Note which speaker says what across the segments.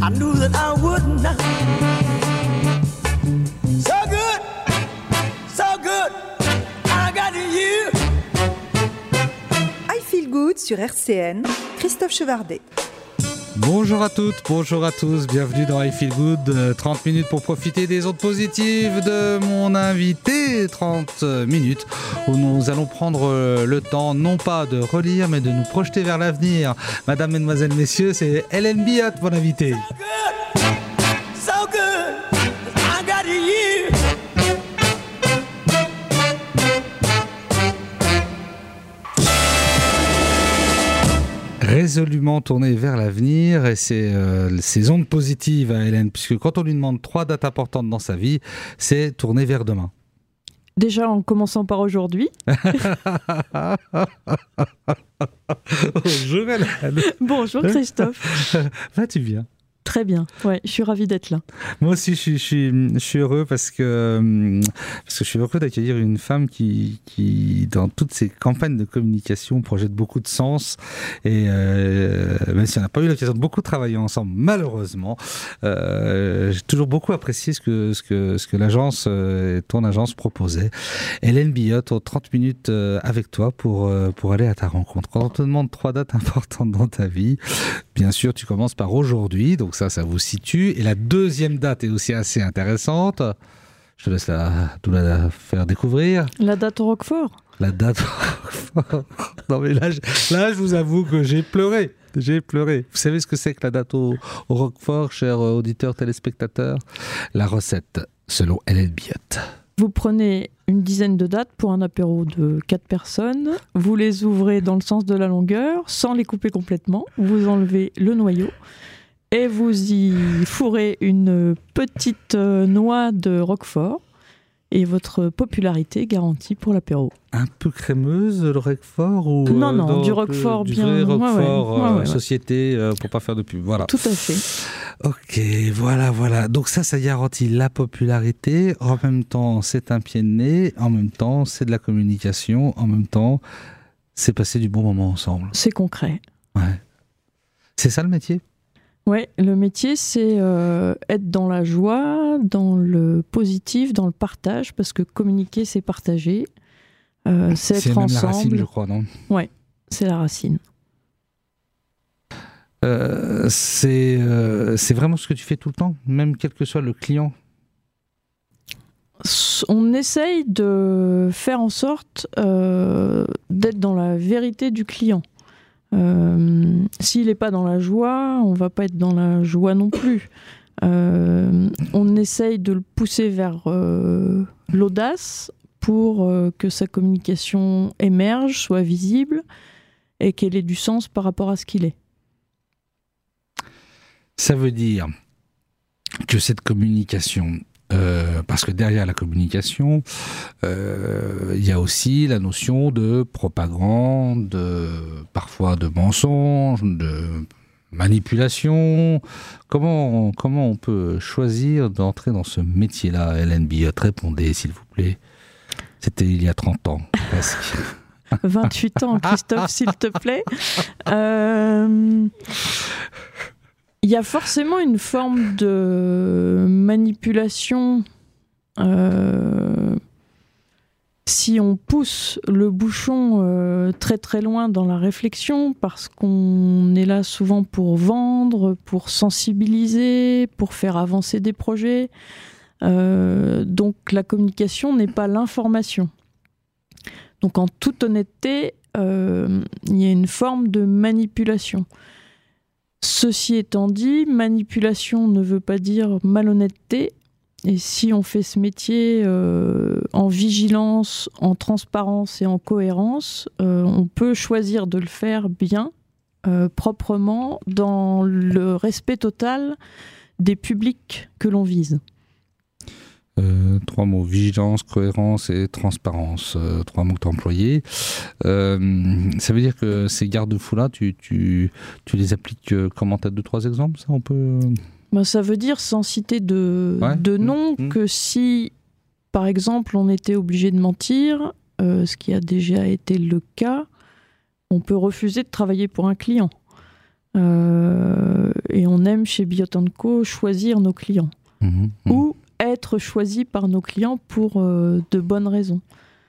Speaker 1: I knew that I would not. So good, so good, I got you.
Speaker 2: I Feel Good sur RCN, Christophe Chevardet.
Speaker 3: Bonjour à toutes, bonjour à tous, bienvenue dans I Feel Good, 30 minutes pour profiter des ondes positives de mon invité, 30 minutes où nous allons prendre le temps non pas de relire mais de nous projeter vers l'avenir. Madame, mesdemoiselles, messieurs, c'est Hélène Biotte, mon invité.
Speaker 1: So good, I got you.
Speaker 3: Résolument tourné vers l'avenir et c'est ces ondes positives à Hélène, puisque quand on lui demande 3 dates importantes dans sa vie, c'est tourner vers demain.
Speaker 4: Déjà en commençant par aujourd'hui.
Speaker 3: Bonjour Hélène.
Speaker 4: Bonjour Christophe.
Speaker 3: Vas-tu bien?
Speaker 4: Très bien, ouais, je suis ravie d'être là.
Speaker 3: Moi aussi, je suis heureux parce que je suis heureux d'accueillir une femme qui dans toutes ses campagnes de communication, projette beaucoup de sens. Et même si on n'a pas eu l'occasion de beaucoup travailler ensemble, malheureusement, j'ai toujours beaucoup apprécié ce que l'agence, ton agence proposait. Hélène Biotte, 30 minutes avec toi pour aller à ta rencontre. Quand on te demande 3 dates importantes dans ta vie, bien sûr, tu commences par aujourd'hui, donc ça vous situe. Et la deuxième date est aussi assez intéressante. Je te laisse tout la faire découvrir.
Speaker 4: La date au Roquefort.
Speaker 3: La date au Roquefort. Non mais là, je vous avoue que j'ai pleuré. J'ai pleuré. Vous savez ce que c'est que la date au Roquefort, chers auditeurs, téléspectateurs? La recette, selon Hélène Biotte.
Speaker 4: Vous prenez une dizaine de dates pour un apéro de 4 personnes. Vous les ouvrez dans le sens de la longueur, sans les couper complètement. Vous enlevez le noyau. Et vous y fourrez une petite noix de Roquefort et votre popularité garantie pour l'apéro.
Speaker 3: Un peu crémeuse, le Roquefort ou
Speaker 4: Non, du Roquefort
Speaker 3: du
Speaker 4: bien...
Speaker 3: vrai Roquefort,
Speaker 4: ouais.
Speaker 3: société, pour pas faire de pub, voilà.
Speaker 4: Tout à fait.
Speaker 3: Ok, voilà. Donc ça garantit la popularité. En même temps, c'est un pied de nez. En même temps, c'est de la communication. En même temps, c'est passer du bon moment ensemble.
Speaker 4: C'est concret.
Speaker 3: Ouais. C'est ça le métier?
Speaker 4: Oui, le métier, c'est être dans la joie, dans le positif, dans le partage, parce que communiquer, c'est partager, c'est être
Speaker 3: même
Speaker 4: ensemble.
Speaker 3: La racine, je crois, non?
Speaker 4: Oui, c'est la racine.
Speaker 3: C'est vraiment ce que tu fais tout le temps, même quel que soit le client?
Speaker 4: On essaye de faire en sorte d'être dans la vérité du client. S'il n'est pas dans la joie, on ne va pas être dans la joie non plus. On essaye de le pousser vers l'audace pour que sa communication émerge, soit visible et qu'elle ait du sens par rapport à ce qu'il est.
Speaker 3: Ça veut dire que cette communication, parce que derrière la communication, il y a aussi la notion de propagande, parfois de mensonge, de manipulation. Comment on peut choisir d'entrer dans ce métier-là? Hélène Biotte, répondez s'il vous plaît. C'était il y a 30 ans, presque.
Speaker 4: 28 ans, Christophe, s'il te plaît. Il y a forcément une forme de manipulation si on pousse le bouchon très très loin dans la réflexion, parce qu'on est là souvent pour vendre, pour sensibiliser, pour faire avancer des projets. Donc la communication n'est pas l'information. Donc en toute honnêteté, il y a une forme de manipulation. Ceci étant dit, manipulation ne veut pas dire malhonnêteté. Et si on fait ce métier en vigilance, en transparence et en cohérence, on peut choisir de le faire bien, proprement, dans le respect total des publics que l'on vise.
Speaker 3: 3 mots, vigilance, cohérence et transparence, 3 mots que tu as employés. Ça veut dire que ces garde-fous-là, tu les appliques comment? Tu as 2-3 exemples, ça on peut...
Speaker 4: Ça veut dire, sans citer de nom, que si, par exemple, on était obligé de mentir, ce qui a déjà été le cas, on peut refuser de travailler pour un client. Et on aime chez Biot & Co choisir nos clients. Ou être choisi par nos clients pour de bonnes raisons.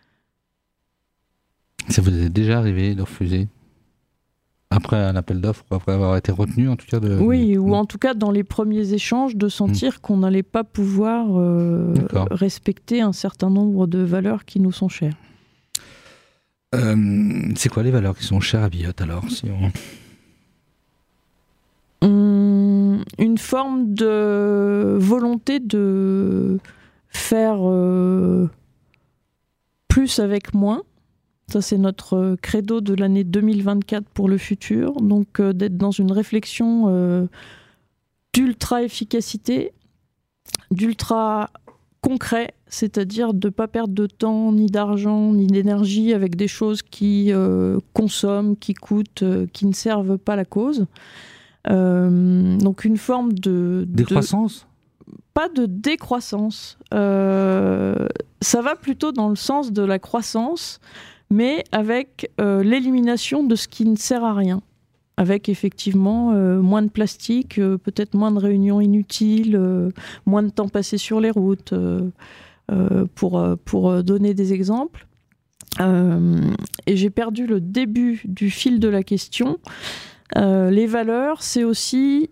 Speaker 3: Ça vous est déjà arrivé de refuser ? Après un appel d'offres, après avoir été retenu en tout cas
Speaker 4: Oui, ou en tout cas dans les premiers échanges, de sentir qu'on n'allait pas pouvoir respecter un certain nombre de valeurs qui nous sont chères.
Speaker 3: C'est quoi les valeurs qui sont chères à Biot alors
Speaker 4: une forme de volonté de faire plus avec moins. Ça, c'est notre credo de l'année 2024 pour le futur. Donc, d'être dans une réflexion d'ultra-efficacité, d'ultra concret, c'est-à-dire de ne pas perdre de temps, ni d'argent, ni d'énergie avec des choses qui consomment, qui coûtent, qui ne servent pas la cause. Donc, une forme de...
Speaker 3: Décroissance ?
Speaker 4: Pas de décroissance. Ça va plutôt dans le sens de la croissance, mais avec l'élimination de ce qui ne sert à rien. Avec effectivement moins de plastique, peut-être moins de réunions inutiles, moins de temps passé sur les routes, pour donner des exemples. Et j'ai perdu le début du fil de la question. Les valeurs, c'est aussi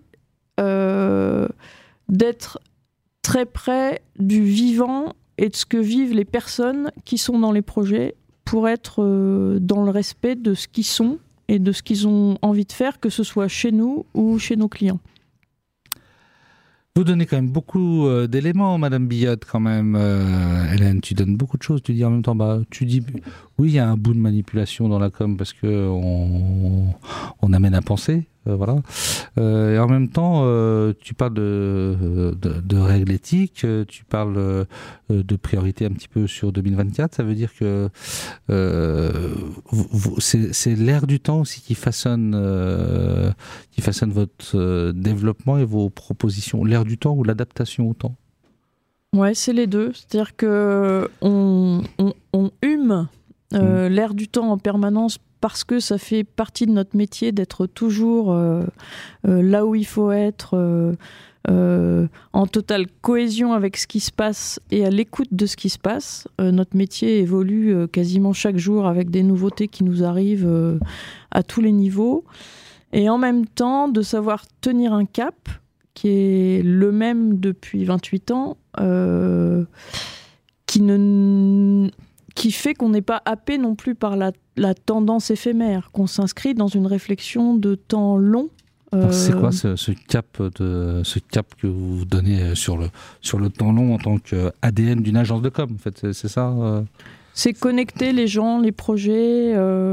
Speaker 4: d'être très près du vivant et de ce que vivent les personnes qui sont dans les projets, pour être dans le respect de ce qu'ils sont et de ce qu'ils ont envie de faire, que ce soit chez nous ou chez nos clients.
Speaker 3: Vous donnez quand même beaucoup d'éléments, Madame Biot, quand même. Hélène, tu donnes beaucoup de choses. Tu dis en même temps, tu dis, oui, il y a un bout de manipulation dans la com parce qu'on amène à penser. Voilà. Et en même temps, tu parles de règles éthiques, tu parles de priorité un petit peu sur 2024. Ça veut dire que c'est l'ère du temps aussi qui façonne votre développement et vos propositions. L'ère du temps ou l'adaptation au temps ?
Speaker 4: Ouais, c'est les deux. C'est-à-dire qu'on hume l'ère du temps en permanence, parce que ça fait partie de notre métier d'être toujours là où il faut être, en totale cohésion avec ce qui se passe et à l'écoute de ce qui se passe. Notre métier évolue quasiment chaque jour avec des nouveautés qui nous arrivent à tous les niveaux. Et en même temps, de savoir tenir un cap qui est le même depuis 28 ans, qui fait qu'on n'est pas happé non plus par la tendance éphémère, qu'on s'inscrit dans une réflexion de temps long.
Speaker 3: Alors c'est quoi ce cap que vous donnez sur le temps long en tant qu'ADN d'une agence de com, en fait, c'est ça
Speaker 4: C'est connecter les gens, les projets,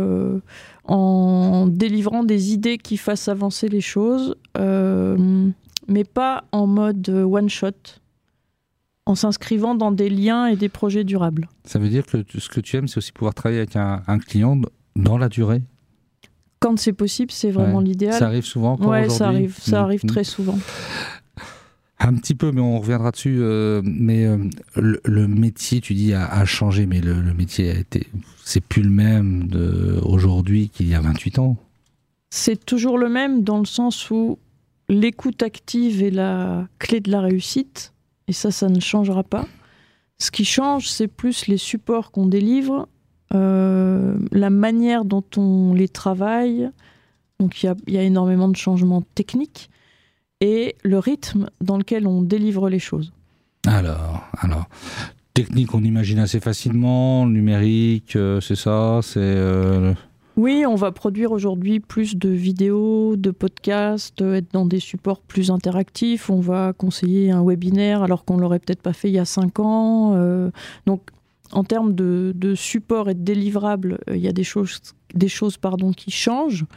Speaker 4: en délivrant des idées qui fassent avancer les choses, mais pas en mode one-shot, en s'inscrivant dans des liens et des projets durables.
Speaker 3: Ça veut dire que ce que tu aimes, c'est aussi pouvoir travailler avec un client dans la durée ?
Speaker 4: Quand c'est possible, c'est vraiment l'idéal.
Speaker 3: Ça arrive souvent encore aujourd'hui ?
Speaker 4: Ça arrive très souvent.
Speaker 3: Un petit peu, mais on reviendra dessus. Mais le métier, tu dis, a changé, mais le métier c'est plus le même aujourd'hui qu'il y a 28 ans.
Speaker 4: C'est toujours le même dans le sens où l'écoute active est la clé de la réussite. Et ça ne changera pas. Ce qui change, c'est plus les supports qu'on délivre, la manière dont on les travaille. Donc il y a énormément de changements techniques et le rythme dans lequel on délivre les choses. Alors,
Speaker 3: technique, on imagine assez facilement, numérique, c'est ça,
Speaker 4: Oui, on va produire aujourd'hui plus de vidéos, de podcasts, être dans des supports plus interactifs. On va conseiller un webinaire alors qu'on ne l'aurait peut-être pas fait il y a 5 ans. Donc, en termes de support et de délivrable, il y a des choses qui changent.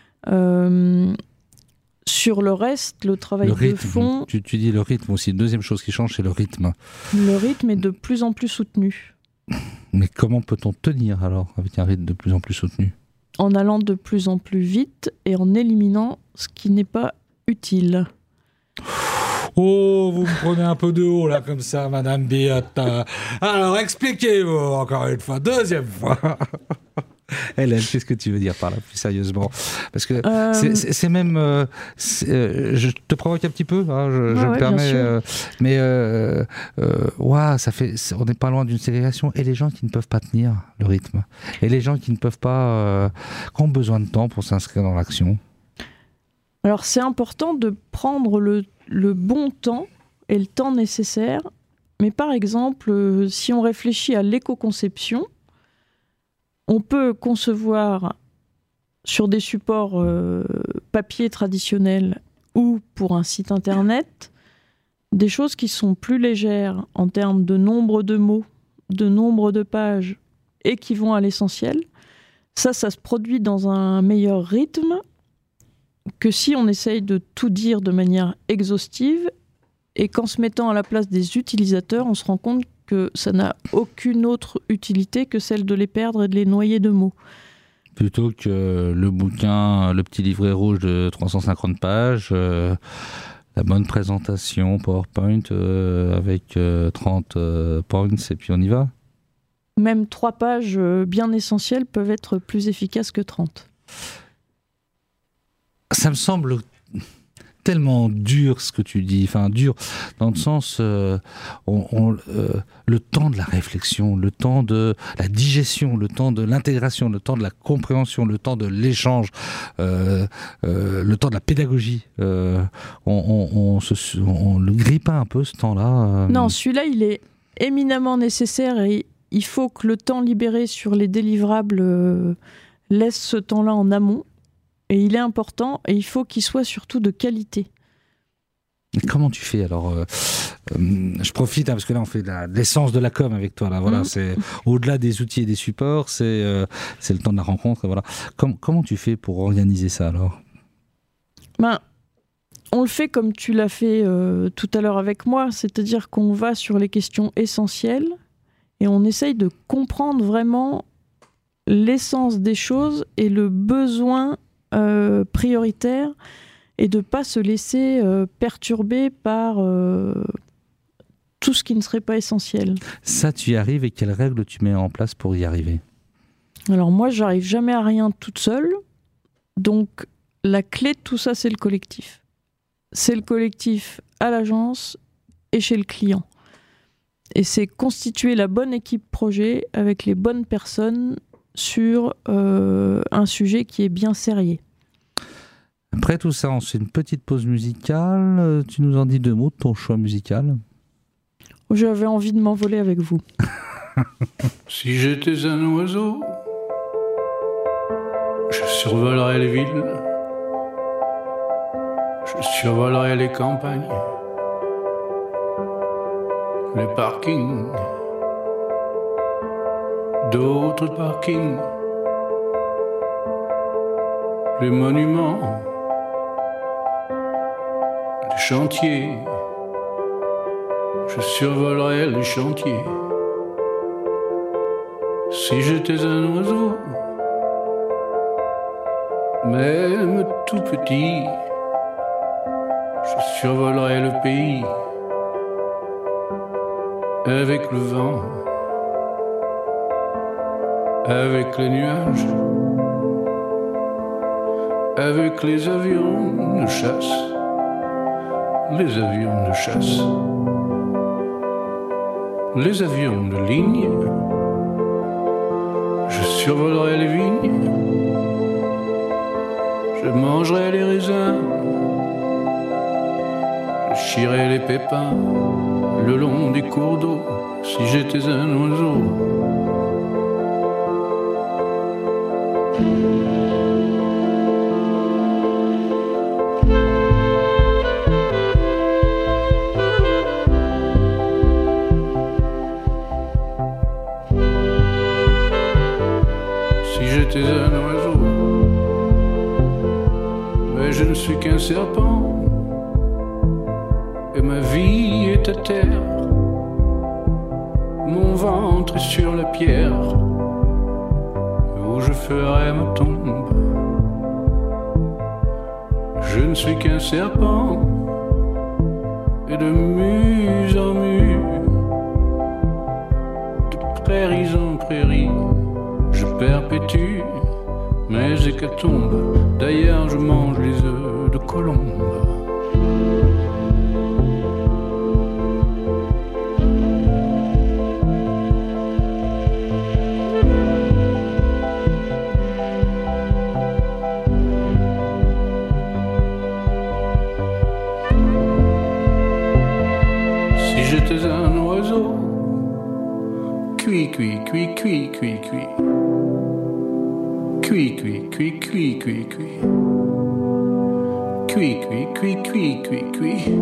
Speaker 4: Sur le reste, le travail de fond...
Speaker 3: Tu dis le rythme aussi. Deuxième chose qui change, c'est le rythme.
Speaker 4: Le rythme est de plus en plus soutenu.
Speaker 3: Mais comment peut-on tenir alors avec un rythme de plus en plus soutenu ?
Speaker 4: En allant de plus en plus vite et en éliminant ce qui n'est pas utile.
Speaker 3: Oh, vous me prenez un peu de haut là comme ça, Madame Biot. Alors expliquez-vous encore une fois, deuxième fois. Hélène, qu'est-ce que tu veux dire par là, plus sérieusement? Parce que c'est même... je te provoque un petit peu, hein, je me permets... on n'est pas loin d'une ségrégation. Et les gens qui ne peuvent pas tenir le rythme. Et les gens qui ne peuvent pas... qui ont besoin de temps pour s'inscrire dans l'action.
Speaker 4: Alors, c'est important de prendre le bon temps et le temps nécessaire. Mais par exemple, si on réfléchit à l'éco-conception, on peut concevoir sur des supports papier traditionnels ou pour un site internet des choses qui sont plus légères en termes de nombre de mots, de nombre de pages et qui vont à l'essentiel. Ça se produit dans un meilleur rythme que si on essaye de tout dire de manière exhaustive et qu'en se mettant à la place des utilisateurs, on se rend compte que ça n'a aucune autre utilité que celle de les perdre et de les noyer de mots.
Speaker 3: Plutôt que le bouquin, le petit livret rouge de 350 pages, la bonne présentation PowerPoint avec 30 points et puis on y va.
Speaker 4: Même 3 pages bien essentielles peuvent être plus efficaces que 30.
Speaker 3: Ça me semble tellement dur ce que tu dis, enfin dur dans le sens le temps de la réflexion, le temps de la digestion, le temps de l'intégration, le temps de la compréhension, le temps de l'échange, le temps de la pédagogie. On le grille pas un peu ce temps-là
Speaker 4: Non, celui-là il est éminemment nécessaire et il faut que le temps libéré sur les délivrables laisse ce temps-là en amont. Et il est important et il faut qu'il soit surtout de qualité.
Speaker 3: Et comment tu fais alors je profite parce que là on fait l'essence de la com avec toi là. Voilà, c'est au-delà des outils et des supports, c'est le temps de la rencontre. Et voilà. Comment tu fais pour organiser ça alors?
Speaker 4: On le fait comme tu l'as fait tout à l'heure avec moi, c'est-à-dire qu'on va sur les questions essentielles et on essaye de comprendre vraiment l'essence des choses et le besoin prioritaire et de ne pas se laisser perturber par tout ce qui ne serait pas essentiel.
Speaker 3: Ça, tu y arrives et quelles règles tu mets en place pour y arriver?
Speaker 4: Alors moi, j'arrive jamais à rien toute seule. Donc la clé de tout ça, c'est le collectif. C'est le collectif à l'agence et chez le client. Et c'est constituer la bonne équipe projet avec les bonnes personnes sur un sujet qui est bien sérieux.
Speaker 3: Après tout ça, on fait une petite pause musicale. Tu nous en dis 2 mots de ton choix musical?
Speaker 4: J'avais envie de m'envoler avec vous.
Speaker 5: Si j'étais un oiseau, je survolerais les villes, je survolerais les campagnes, les parkings, d'autres parkings, les monuments, les chantiers. Je survolerais les chantiers. Si j'étais un oiseau, même tout petit, je survolerais le pays avec le vent, avec les nuages, avec les avions de chasse, les avions de chasse, les avions de ligne. Je survolerai les vignes, je mangerai les raisins, je chierai les pépins le long des cours d'eau. Si j'étais un oiseau, j'étais un oiseau, mais je ne suis qu'un serpent, et ma vie est à terre, mon ventre est sur la pierre, où je ferai ma tombe. Je ne suis qu'un serpent, et de muse en mue, de prairies en prairies, je perpétue mes hécatombes. D'ailleurs, je mange les œufs de colombe. Si j'étais un oiseau, cuit, cuit, cuit, cuit, cuit, cuit. Cuit, cuit, cuit, cuit, cuit, cuit. Cuit, cuit, cuit, cuit, cuit, cuit.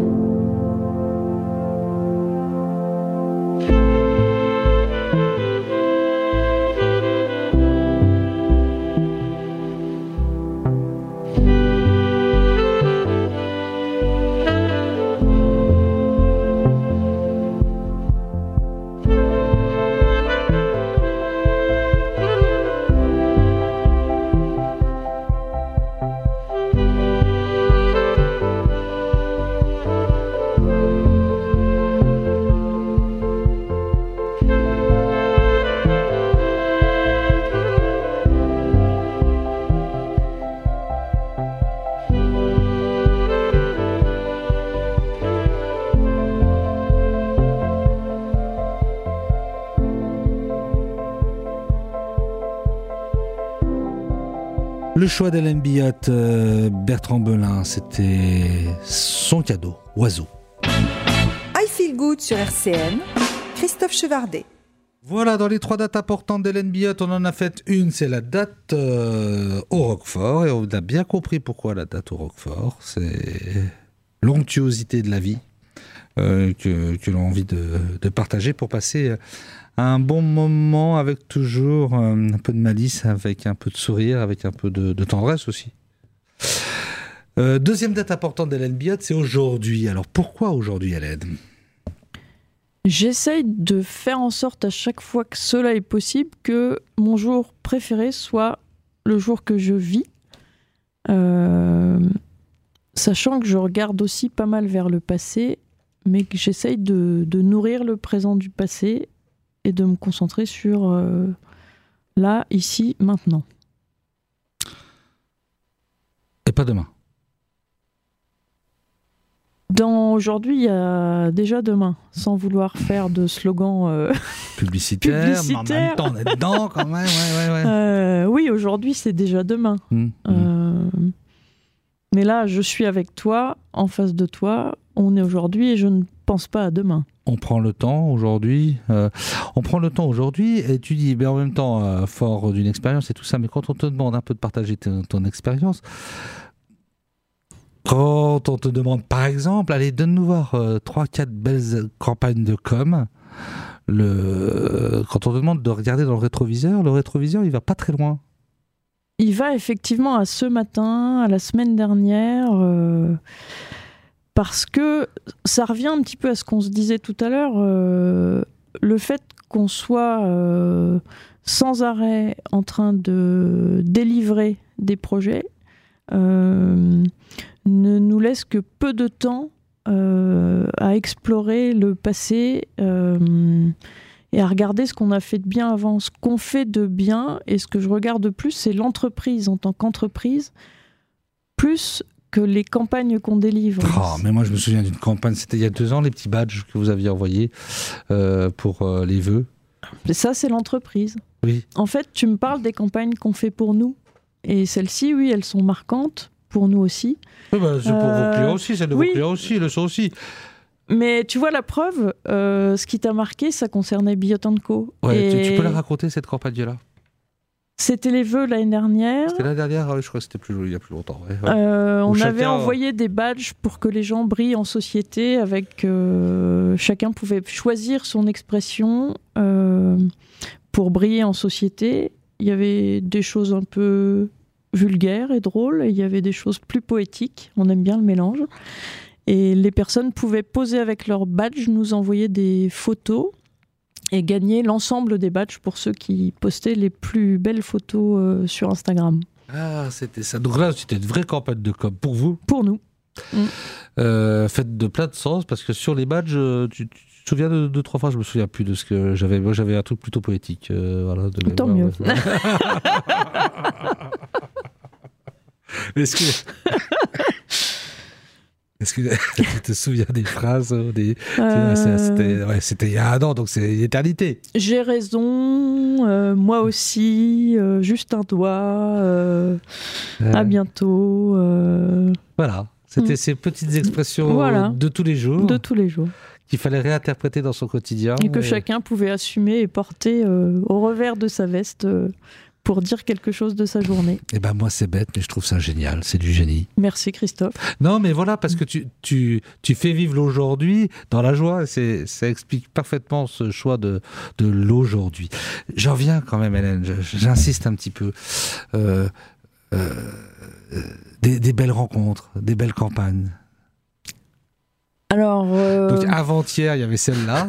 Speaker 3: Le choix d'Hélène Billotte, Bertrand Belin, c'était son cadeau, Oiseau.
Speaker 2: I Feel Good sur RCN, Christophe Chevardet.
Speaker 3: Voilà, dans les 3 dates importantes d'Hélène Billotte, on en a fait une, c'est la date au Roquefort, et on a bien compris pourquoi la date au Roquefort, c'est l'onctuosité de la vie que l'on a envie de partager pour passer un bon moment avec toujours un peu de malice, avec un peu de sourire, avec un peu de tendresse aussi. Deuxième date importante d'Hélène Billotte, c'est aujourd'hui. Alors pourquoi aujourd'hui, Hélène ?
Speaker 4: J'essaye de faire en sorte à chaque fois que cela est possible que mon jour préféré soit le jour que je vis, sachant que je regarde aussi pas mal vers le passé, mais que j'essaye de nourrir le présent du passé et de me concentrer sur là, ici, maintenant.
Speaker 3: Et pas demain.
Speaker 4: Dans aujourd'hui, il y a déjà demain, sans vouloir faire de slogan
Speaker 3: publicitaire. Mais en même temps, on est dedans quand même. Ouais.
Speaker 4: Oui, aujourd'hui, c'est déjà demain. Mais là, je suis avec toi, en face de toi, on est aujourd'hui et je ne pense pas à demain.
Speaker 3: On prend le temps aujourd'hui. Et tu dis, en même temps, fort d'une expérience et tout ça, mais quand on te demande un peu de partager ton expérience, quand on te demande, par exemple, allez, donne-nous voir 3-4 belles campagnes de com', quand on te demande de regarder dans le rétroviseur, il va pas très loin.
Speaker 4: Il va effectivement à ce matin, à la semaine dernière, parce que ça revient un petit peu à ce qu'on se disait tout à l'heure, le fait qu'on soit sans arrêt en train de délivrer des projets ne nous laisse que peu de temps à explorer le passé et à regarder ce qu'on a fait de bien avant, ce qu'on fait de bien. Et ce que je regarde plus, c'est l'entreprise en tant qu'entreprise, plus que les campagnes qu'on délivre.
Speaker 3: Mais moi, je me souviens d'une campagne, c'était il y a 2 ans, les petits badges que vous aviez envoyés pour les vœux.
Speaker 4: Et ça, c'est l'entreprise.
Speaker 3: Oui.
Speaker 4: En fait, tu me parles des campagnes qu'on fait pour nous. Et celles-ci, oui, elles sont marquantes pour nous aussi.
Speaker 3: Oui, c'est pour vos clients aussi, celles de vos clients aussi, le sont aussi.
Speaker 4: Mais tu vois, la preuve, ce qui t'a marqué, ça concernait Billotte & Co.
Speaker 3: Ouais, tu peux la raconter, cette campagne-là ?
Speaker 4: C'était les vœux l'année dernière.
Speaker 3: C'était l'année dernière, je crois que c'était il y a plus longtemps. Ouais.
Speaker 4: On avait envoyé des badges pour que les gens brillent en société. Avec chacun pouvait choisir son expression pour briller en société. Il y avait des choses un peu vulgaires et drôles, et il y avait des choses plus poétiques. On aime bien le mélange. Et les personnes pouvaient poser avec leur badge, nous envoyer des photos et gagner l'ensemble des badges pour ceux qui postaient les plus belles photos sur Instagram.
Speaker 3: Ah, c'était ça. Donc là, c'était une vraie campagne de com' pour vous.
Speaker 4: Pour nous.
Speaker 3: Faite de plein de sens, parce que sur les badges, te souviens de 2-3 phrases? Je me souviens plus de ce que j'avais. Moi, j'avais un truc plutôt poétique. Voilà,
Speaker 4: Tant mieux.
Speaker 3: Est-ce que tu te souviens des phrases C'était il y a un an, donc c'est l'éternité.
Speaker 4: J'ai raison, moi aussi, juste un doigt, à bientôt.
Speaker 3: Voilà, c'était ces petites expressions de tous les jours.
Speaker 4: De tous les jours.
Speaker 3: Qu'il fallait réinterpréter dans son quotidien.
Speaker 4: Et que chacun pouvait assumer et porter au revers de sa veste pour dire quelque chose de sa journée.
Speaker 3: Eh ben moi c'est bête, mais je trouve ça génial, c'est du génie.
Speaker 4: Merci Christophe.
Speaker 3: Non mais voilà, parce que tu fais vivre l'aujourd'hui dans la joie, ça explique parfaitement ce choix de l'aujourd'hui. J'en viens quand même Hélène, j'insiste un petit peu. Des belles rencontres, des belles campagnes.
Speaker 4: Alors...
Speaker 3: Donc avant-hier, il y avait celle-là.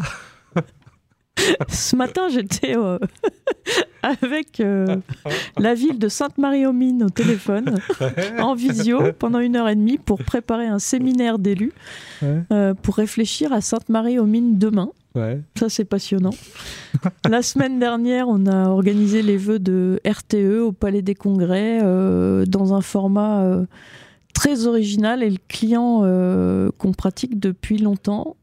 Speaker 4: Ce matin, j'étais avec la ville de Sainte-Marie-aux-Mines au téléphone, en visio, pendant 1h30 pour préparer un séminaire d'élus, pour réfléchir à Sainte-Marie-aux-Mines demain.
Speaker 3: Ouais.
Speaker 4: Ça, c'est passionnant. La semaine dernière, on a organisé les vœux de RTE au Palais des Congrès, dans un format très original, et le client qu'on pratique depuis longtemps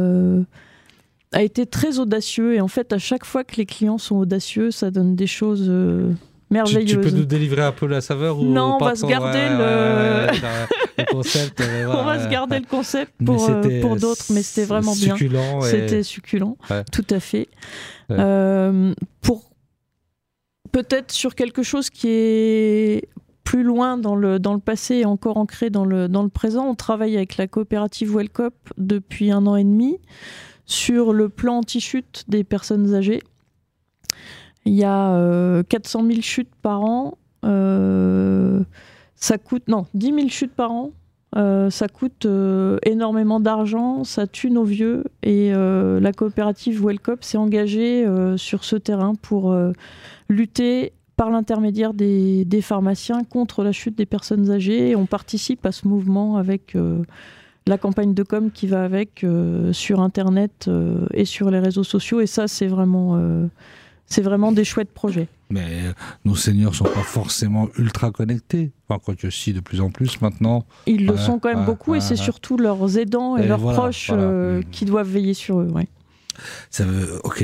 Speaker 4: a été très audacieux, et en fait à chaque fois que les clients sont audacieux, ça donne des choses merveilleuses.
Speaker 3: Tu peux nous délivrer un peu la saveur ou
Speaker 4: non, on va se garder
Speaker 3: le concept.
Speaker 4: On va se garder le concept pour d'autres, mais c'était vraiment bien. C'était succulent, tout à fait. Pour peut-être sur quelque chose qui est plus loin dans le passé et encore ancré dans le présent, on travaille avec la coopérative Wellcop depuis 1 an et demi sur le plan anti-chute des personnes âgées. Il y a 400 000 chutes par an. Ça coûte... Non, 10 000 chutes par an. Ça coûte énormément d'argent, ça tue nos vieux. Et la coopérative Wellcop s'est engagée sur ce terrain pour lutter par l'intermédiaire des pharmaciens contre la chute des personnes âgées. Et on participe à ce mouvement avec... la campagne de com qui va avec sur Internet et sur les réseaux sociaux. Et ça, c'est vraiment des chouettes projets.
Speaker 3: Mais nos seniors ne sont pas forcément ultra connectés. Enfin, quoique si, de plus en plus maintenant.
Speaker 4: Ils le sont quand même beaucoup, et c'est surtout leurs aidants et leurs proches qui doivent veiller sur eux. Ouais.
Speaker 3: Ça veut, ok.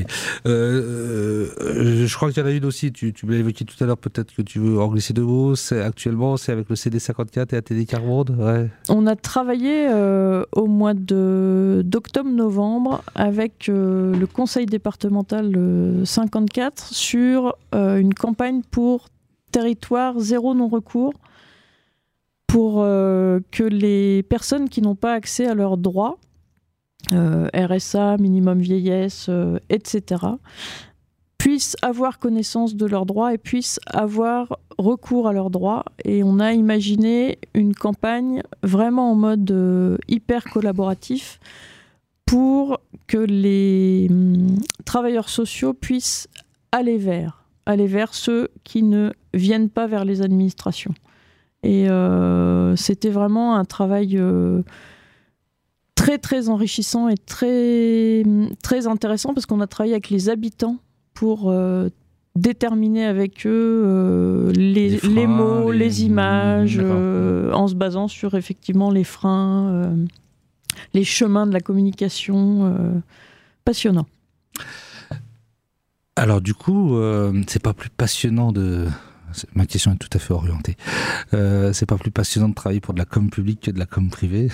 Speaker 3: Je crois qu'il y en a une aussi, tu l'as évoqué tout à l'heure, peut-être que tu veux en glisser 2 mots. Actuellement, c'est avec le CD54 et ATD Carbone. Ouais.
Speaker 4: On a travaillé au mois d'octobre-novembre avec le conseil départemental 54 sur une campagne pour territoire zéro non-recours, pour que les personnes qui n'ont pas accès à leurs droits, RSA, minimum vieillesse, etc., puissent avoir connaissance de leurs droits et puissent avoir recours à leurs droits. Et on a imaginé une campagne vraiment en mode hyper collaboratif pour que les travailleurs sociaux puissent aller vers ceux qui ne viennent pas vers les administrations. Et c'était vraiment un travail... très très enrichissant et très, très intéressant, parce qu'on a travaillé avec les habitants pour déterminer avec eux les mots, les images, en se basant sur effectivement les freins, les chemins de la communication. Passionnant.
Speaker 3: Alors du coup, c'est pas plus passionnant ma question est tout à fait orientée. C'est pas plus passionnant de travailler pour de la com publique que de la com privée?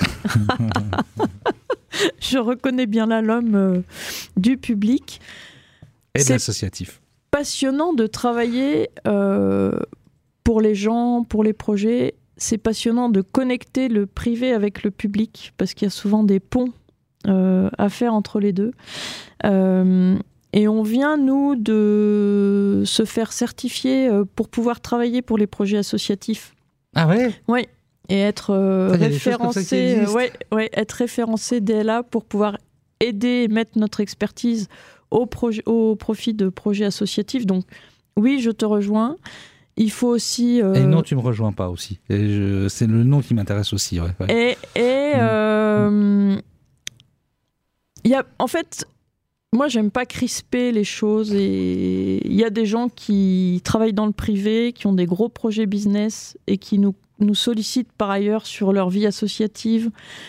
Speaker 4: Je reconnais bien là l'homme du public.
Speaker 3: Et de l'associatif.
Speaker 4: Passionnant de travailler pour les gens, pour les projets. C'est passionnant de connecter le privé avec le public, parce qu'il y a souvent des ponts à faire entre les deux. Et on vient, nous, de se faire certifier pour pouvoir travailler pour les projets associatifs.
Speaker 3: Ah ouais?
Speaker 4: Oui, et être référencé, être référencé DLA pour pouvoir aider et mettre notre expertise au profit de projets associatifs. Donc oui, je te rejoins. Il faut aussi...
Speaker 3: Et non, tu me rejoins pas aussi. C'est le nom qui m'intéresse aussi. Ouais.
Speaker 4: En fait, moi, j'aime pas crisper les choses. Et il y a des gens qui travaillent dans le privé, qui ont des gros projets business et qui nous sollicitent par ailleurs sur leur vie associative.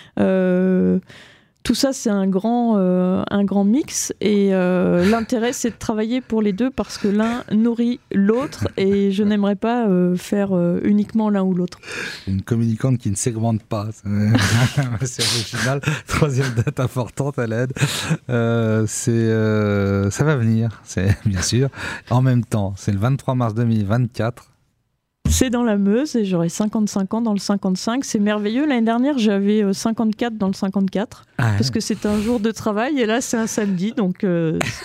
Speaker 4: Tout ça, c'est un grand mix. Et l'intérêt, c'est de travailler pour les deux parce que l'un nourrit l'autre. Et je n'aimerais pas faire uniquement l'un ou l'autre.
Speaker 3: Une communicante qui ne segmente pas. C'est original. Troisième date importante à l'aide. Ça va venir, c'est bien sûr. En même temps, c'est le 23 mars 2024.
Speaker 4: C'est dans la Meuse et j'aurai 55 ans dans le 55. C'est merveilleux. L'année dernière, j'avais 54 dans le 54 parce que c'est un jour de travail et là, c'est un samedi. Donc, il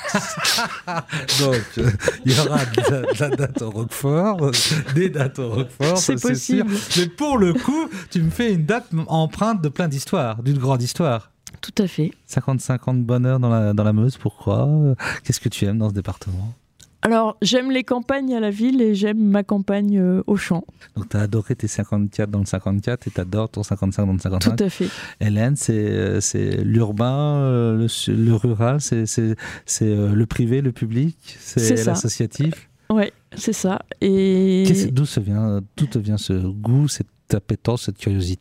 Speaker 3: y aura de la date au Roquefort, des dates au Roquefort.
Speaker 4: C'est possible.
Speaker 3: Sûr. Mais pour le coup, tu me fais une date empreinte de plein d'histoires, d'une grande histoire.
Speaker 4: Tout à fait.
Speaker 3: 55 ans de bonheur dans la Meuse, pourquoi ? Qu'est-ce que tu aimes dans ce département ?
Speaker 4: Alors, j'aime les campagnes à la ville et j'aime ma campagne au champ.
Speaker 3: Donc, tu as adoré tes 54 dans le 54 et tu adores ton 55 dans le 55.
Speaker 4: Tout à fait.
Speaker 3: Hélène, c'est l'urbain, le rural, c'est le privé, le public, c'est l'associatif.
Speaker 4: Ouais, c'est ça. Et
Speaker 3: d'où te vient ce goût, cette appétence, cette curiosité ?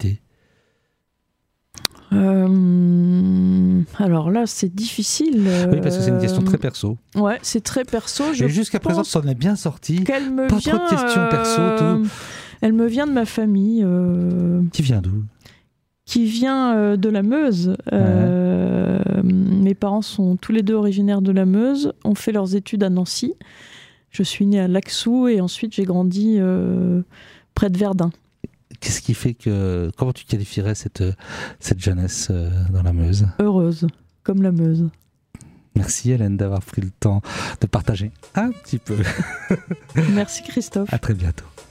Speaker 4: Alors là, c'est difficile.
Speaker 3: Oui, parce que c'est une question très perso.
Speaker 4: Ouais, c'est très perso.
Speaker 3: Et jusqu'à présent, tu en es bien sorti. Pas trop de questions perso, tout.
Speaker 4: Elle me vient de ma famille.
Speaker 3: Qui vient d'où ?
Speaker 4: Qui vient de la Meuse. Mes parents sont tous les deux originaires de la Meuse, ont fait leurs études à Nancy. Je suis née à Laxou et ensuite j'ai grandi près de Verdun.
Speaker 3: Qu'est-ce qui fait que... Comment tu qualifierais cette jeunesse dans la Meuse ?
Speaker 4: Heureuse, comme la Meuse.
Speaker 3: Merci Hélène d'avoir pris le temps de partager un petit peu.
Speaker 4: Merci Christophe.
Speaker 3: À très bientôt.